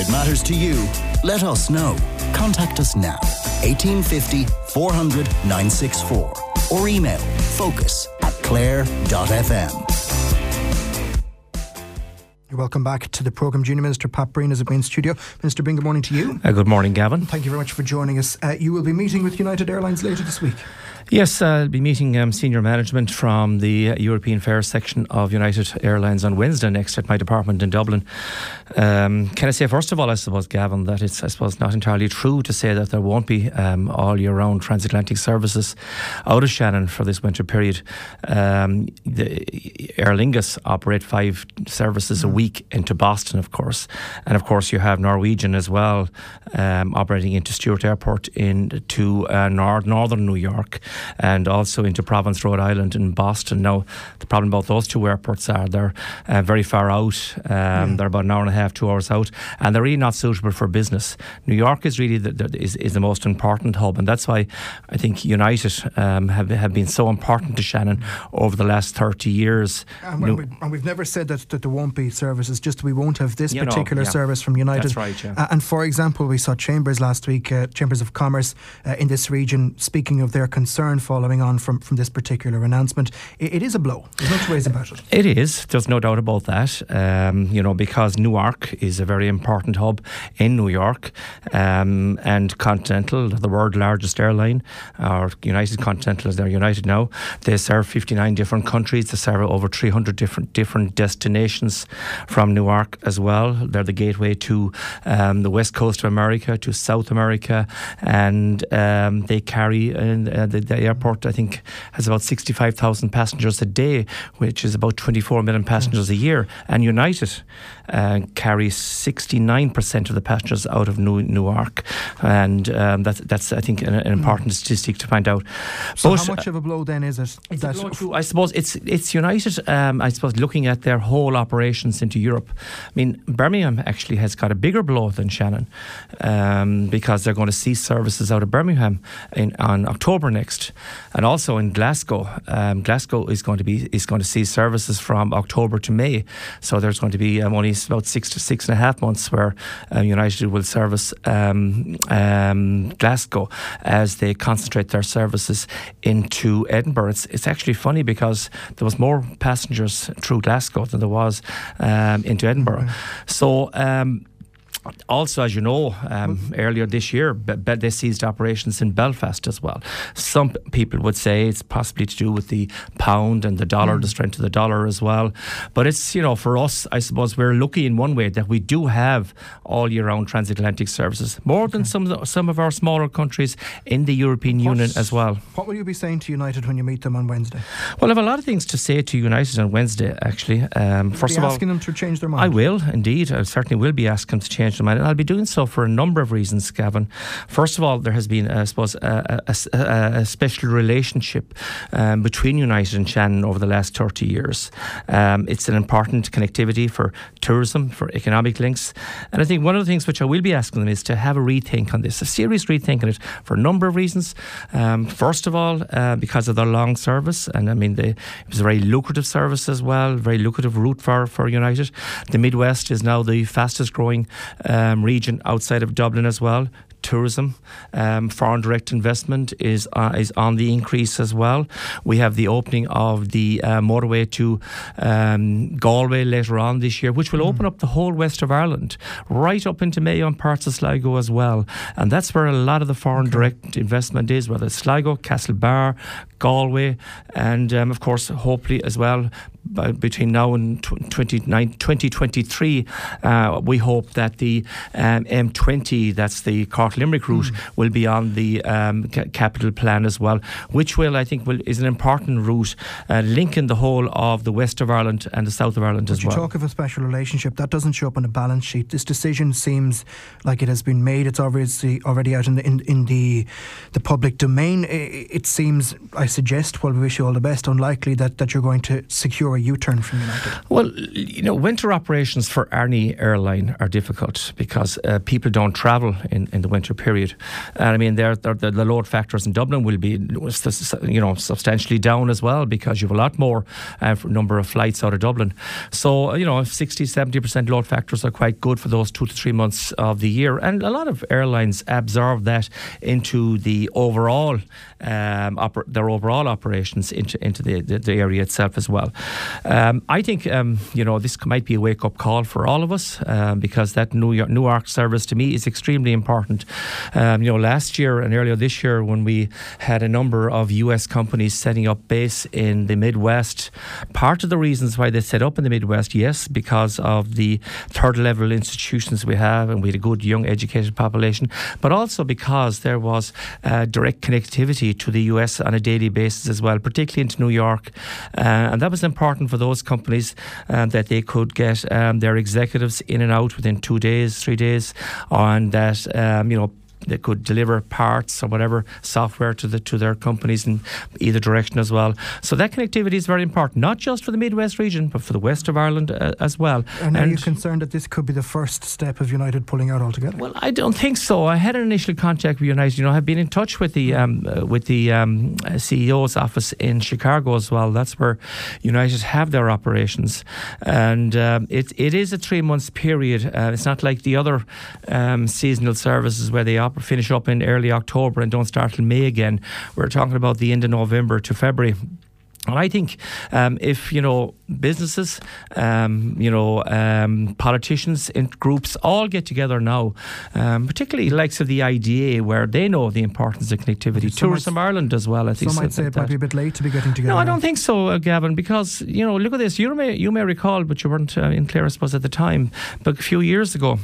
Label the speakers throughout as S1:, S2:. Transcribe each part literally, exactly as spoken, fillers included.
S1: If it matters to you, let us know. Contact us now, eighteen fifty, four hundred, nine six four, or email focus at clare dot f m.
S2: Welcome back to the programme. Junior Minister Pat Breen is in studio. Minister Breen, good morning to you.
S3: Uh, good morning, Gavin.
S2: Thank you very much for joining us. Uh, you will be meeting with United Airlines later this week.
S3: Yes, uh, I'll be meeting um, senior management from the European Affairs section of United Airlines on Wednesday next at my department in Dublin. Um, can I say, first of all, I suppose, Gavin, that it's, I suppose, not entirely true to say that there won't be um, all year round transatlantic services out of Shannon for this winter period. Um, the Aer Lingus operate five services a week into Boston, of course. And of course, you have Norwegian as well, um, operating into Stewart Airport into uh, Nord- northern New York, and also into Providence, Rhode Island and Boston. Now, the problem about those two airports are they're uh, very far out. Um, yeah. They're about an hour and a half, two hours out, and they're really not suitable for business. New York is really the, the, is, is the most important hub, and that's why I think United um, have, have been so important to Shannon over the last thirty years.
S2: And, we, and we've never said that, that there won't be services, just we won't have this you particular know, yeah. service from United.
S3: That's right, yeah.
S2: Uh, and for example, we saw Chambers last week, uh, Chambers of Commerce uh, in this region, speaking of their concern following on from, from this particular announcement. It, it is a blow. There's no two ways about it.
S3: It is. There's no doubt about that. Um, you know, because Newark is a very important hub in New York, um, and Continental, the world's largest airline, or United Continental, as they're United now, they serve fifty-nine different countries. They serve over three hundred different different destinations from Newark as well. They're the gateway to um, the west coast of America, to South America, and um, they carry uh, the, the airport, I think, has about sixty-five thousand passengers a day, which is about twenty-four million passengers a year. And United uh, carries sixty-nine percent of the passengers out of New- Newark. And um, that's, that's, I think, an, an important statistic to find out.
S2: So but, how much of a blow then is it?
S3: It's that a blow to, I suppose it's it's United, um, I suppose, looking at their whole operations into Europe. I mean, Birmingham actually has got a bigger blow than Shannon, um, because they're going to cease services out of Birmingham in, on October next. And also in Glasgow, um, Glasgow is going to be is going to cease services from October to May. So there's going to be um, only about six to six and a half months where uh, United will service um, um, Glasgow as they concentrate their services into Edinburgh. It's, it's actually funny because there was more passengers through Glasgow than there was um, into Edinburgh. Mm-hmm. So. Um, Also, as you know, um, earlier this year, be- be- they seized operations in Belfast as well. Some p- people would say it's possibly to do with the pound and the dollar, mm. the strength of the dollar as well. But it's, you know, for us, I suppose we're lucky in one way that we do have all year round transatlantic services, more okay. than some of, the, some of our smaller countries in the European What's, Union as well.
S2: What will you be saying to United when you meet them on Wednesday?
S3: Well, I have a lot of things to say to United on Wednesday, actually. Um,
S2: Will
S3: first
S2: you be
S3: of all,
S2: asking them to change their mind?
S3: I will, indeed. I certainly will be asking them to change and I'll be doing so for a number of reasons, Gavin. First of all, there has been, I suppose, a, a, a, a special relationship um, between United and Shannon over the last thirty years. Um, it's an important connectivity for tourism, for economic links. And I think one of the things which I will be asking them is to have a rethink on this, a serious rethink on it for a number of reasons. Um, first of all, uh, because of their long service. And I mean, they, it was a very lucrative service as well, very lucrative route for, for United. The Midwest is now the fastest growing um, region outside of Dublin as well. Tourism, um, foreign direct investment is uh, is on the increase as well. We have the opening of the uh, motorway to um, Galway later on this year, which will mm. open up the whole west of Ireland, right up into Mayo and parts of Sligo as well. And that's where a lot of the foreign okay. direct investment is, whether it's Sligo, Castlebar, Galway, and um, of course, hopefully as well, by, between now and twenty twenty-three, uh, we hope that the um, M twenty, that's the Cork Limerick route, mm. will be on the um, ca- capital plan as well, which will, I think, will is an important route uh, linking the whole of the west of Ireland and the south of Ireland
S2: but
S3: as
S2: you
S3: well.
S2: You talk of a special relationship that doesn't show up on a balance sheet. This decision seems like it has been made. It's obviously already out in the in, in the the public domain. It, it seems, I suggest, while we wish you all the best, unlikely that, that you're going to secure a U-turn from United?
S3: Well, you know, winter operations for any airline are difficult because uh, people don't travel in, in the winter period. And I mean, they're, they're, the load factors in Dublin will be, you know, substantially down as well because you have a lot more uh, number of flights out of Dublin. So, you know, sixty, seventy percent load factors are quite good for those two to three months of the year. And a lot of airlines absorb that into the overall, um, oper- their overall operations into, into the, the, the area itself as well. Um, I think, um, you know, this might be a wake-up call for all of us um, because that New York, Newark service to me is extremely important. Um, you know, last year and earlier this year when we had a number of U S companies setting up base in the Midwest, part of the reasons why they set up in the Midwest, yes, because of the third level institutions we have and we had a good young educated population, but also because there was uh, direct connectivity to the U S on a daily basis as well, particularly into New York. Uh, and that was important for those companies um, that they could get um, their executives in and out within two days, three days, on that, um, you know, they could deliver parts or whatever software to the to their companies in either direction as well. So that connectivity is very important, not just for the Midwest region, but for the west of Ireland uh, as well.
S2: And, and are you concerned that this could be the first step of United pulling out altogether?
S3: Well, I don't think so. I had an initial contact with United. You know, I've been in touch with the um, uh, with the um, C E O's office in Chicago as well. That's where United have their operations, and um, it it is a three months period. Uh, it's not like the other um, seasonal services where they operate. Finish up in early October and don't start till May again. We're talking about the end of November to February. And I think um, if, you know, businesses, um, you know, um, politicians and groups all get together now, um, particularly the likes of the I D A, where they know the importance of connectivity,
S2: some
S3: Tourism
S2: might,
S3: Ireland as well. I think
S2: some might say it might be a bit late to be getting together.
S3: No, I
S2: now.
S3: don't think so, uh, Gavin, because, you know, look at this. You may, you may recall, but you weren't uh, in Clare, I suppose, at the time, but a few years ago,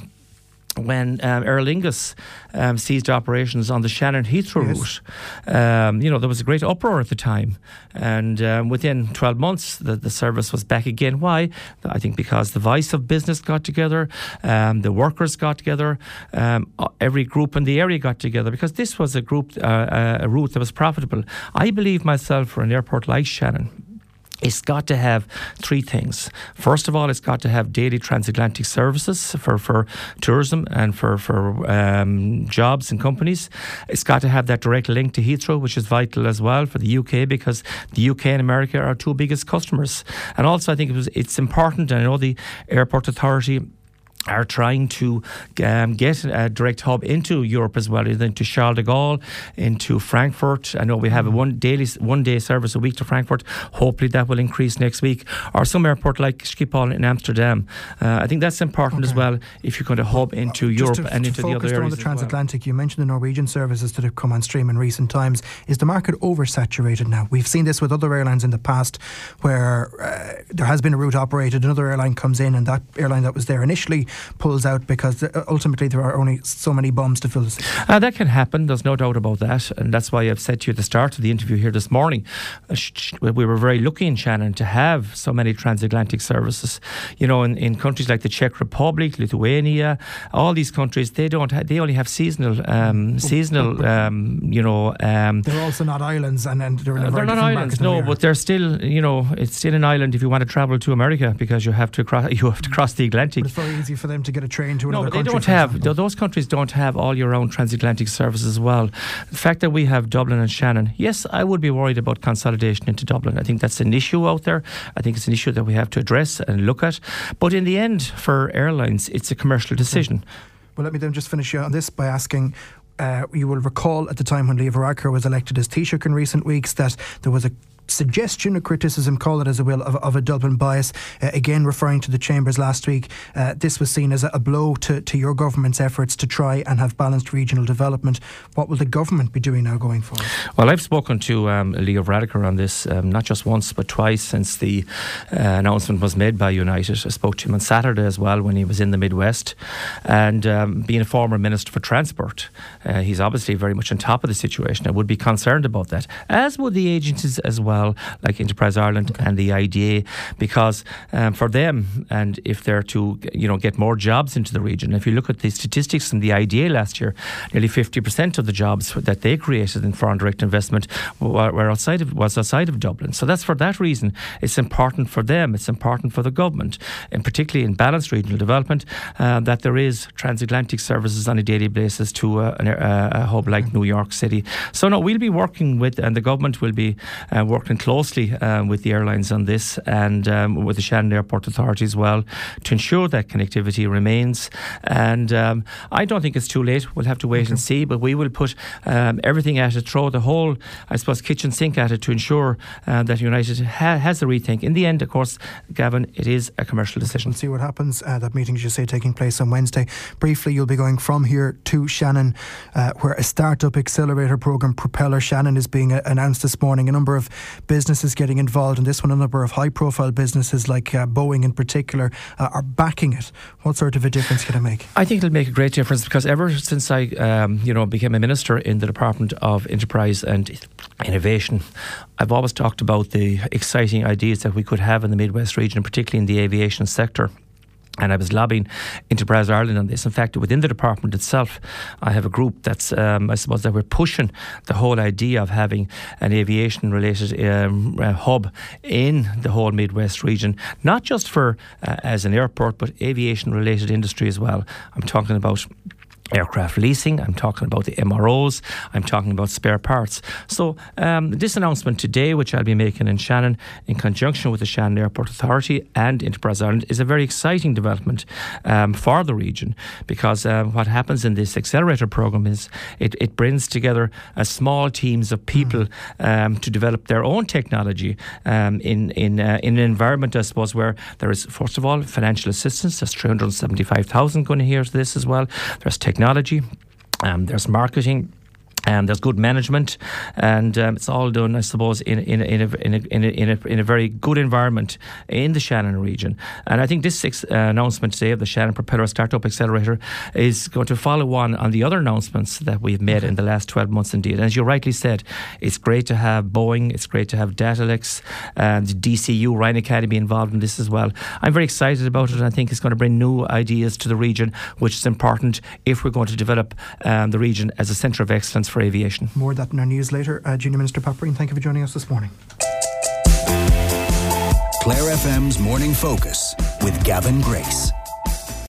S3: when um, Aer Lingus um, seized operations on the Shannon Heathrow yes. route, um, you know, there was a great uproar at the time. And um, within twelve months, the, the service was back again. Why? I think because the voice of business got together, um, the workers got together, um, every group in the area got together, because this was a group, uh, a route that was profitable. I believe myself, for an airport like Shannon, it's got to have three things. First of all, it's got to have daily transatlantic services for, for tourism and for, for um, jobs and companies. It's got to have that direct link to Heathrow, which is vital as well for the U K, because the U K and America are our two biggest customers. And also, I think it was, it's important, and I know the Airport Authority are trying to um, get a direct hub into Europe as well, into Charles de Gaulle, into Frankfurt. I know we have a one daily, one day service a week to Frankfurt. Hopefully that will increase next week. Or some airport like Schiphol in Amsterdam. Uh, I think that's important okay. as well if you're going to hub into
S2: Just
S3: Europe
S2: to,
S3: and
S2: to
S3: into the other areas.
S2: On the transatlantic, well. You mentioned the Norwegian services that have come on stream in recent times. Is the market oversaturated now? We've seen this with other airlines in the past, where uh, there has been a route operated, another airline comes in, and that airline that was there initially pulls out because ultimately there are only so many bums to fill the seat.
S3: Uh, that can happen, there's no doubt about that, and that's why I've said to you at the start of the interview here this morning, uh, sh- we were very lucky in Shannon to have so many transatlantic services. You know, in, in countries like the Czech Republic, Lithuania, all these countries, they don't ha- they only have seasonal um, seasonal um, you know um,
S2: they're also not islands, and, and they're, in a
S3: they're not islands no but they're still, you know, it's still an island if you want to travel to America, because you have to cross you have to cross the Atlantic.
S2: But it's very easy for them to get a train to another
S3: no,
S2: country.
S3: No, they don't have, those countries don't have all year round transatlantic services as well. The fact that we have Dublin and Shannon, yes, I would be worried about consolidation into Dublin. I think that's an issue out there. I think it's an issue that we have to address and look at. But in the end, for airlines, it's a commercial decision.
S2: Well, let me then just finish on this by asking, uh, you will recall at the time when Leo Varadkar was elected as Taoiseach in recent weeks that there was a suggestion, a criticism, call it as a will, of, of a Dublin bias. Uh, again, referring to the Chambers last week, uh, this was seen as a, a blow to, to your government's efforts to try and have balanced regional development. What will the government be doing now going forward?
S3: Well, I've spoken to um, Leo Varadkar on this, um, not just once but twice since the uh, announcement was made by United. I spoke to him on Saturday as well when he was in the Midwest, and um, being a former Minister for Transport, uh, he's obviously very much on top of the situation. I would be concerned about that, as would the agencies as well. well, like Enterprise Ireland okay. and the I D A, because um, for them, and if they're to you know get more jobs into the region, if you look at the statistics from the I D A last year, nearly fifty percent of the jobs that they created in foreign direct investment were, were outside of was outside of Dublin. So that's for that reason it's important for them, it's important for the government, and particularly in balanced regional development, uh, that there is transatlantic services on a daily basis to uh, an, uh, a hub like mm-hmm. New York City. So no, we'll be working with, and the government will be uh, working closely uh, with the airlines on this, and um, with the Shannon Airport Authority as well, to ensure that connectivity remains. And um, I don't think it's too late. We'll have to wait okay. and see, but we will put um, everything at it, throw the whole, I suppose, kitchen sink at it to ensure uh, that United ha- has a rethink. In the end, of course, Gavin, it is a commercial decision.
S2: We'll see what happens. Uh, that meeting, as you say, taking place on Wednesday. Briefly, you'll be going from here to Shannon, uh, where a startup accelerator programme, Propeller Shannon, is being uh, announced this morning. A number of businesses getting involved in this one. A number of high-profile businesses like uh, Boeing in particular uh, are backing it. What sort of a difference can it make?
S3: I think it'll make a great difference, because ever since I um, you know, became a minister in the Department of Enterprise and Innovation, I've always talked about the exciting ideas that we could have in the Midwest region, particularly in the aviation sector. And I was lobbying Enterprise Ireland on this. In fact, within the department itself, I have a group that's, um, I suppose, that we're pushing the whole idea of having an aviation-related um, uh, hub in the whole Midwest region, not just for uh, as an airport, but aviation-related industry as well. I'm talking about aircraft leasing, I'm talking about the M R Os, I'm talking about spare parts. So um, this announcement today, which I'll be making in Shannon in conjunction with the Shannon Airport Authority and Enterprise Ireland, is a very exciting development um, for the region, because um, what happens in this accelerator programme is it, it brings together uh, small teams of people mm. um, to develop their own technology um, in, in, uh, in an environment, I suppose, where there is, first of all, financial assistance. There's three hundred seventy-five thousand going to hear to this as well. There's technology Technology, um, there's marketing, and there's good management, and um, it's all done, I suppose, in in in a, in a in a in a in a very good environment in the Shannon region. And I think this sixth, uh, announcement today of the Shannon Propeller Startup Accelerator is going to follow on on the other announcements that we've made in the last twelve months. Indeed, and as you rightly said, it's great to have Boeing, it's great to have Datalex and D C U, Ryan Academy involved in this as well. I'm very excited about it, and I think it's going to bring new ideas to the region, which is important if we're going to develop um, the region as a centre of excellence for aviation.
S2: More of that in our news later. Uh, Junior Minister Pat Breen, thank you for joining us this morning.
S1: Clare F M's Morning Focus with Gavin Grace.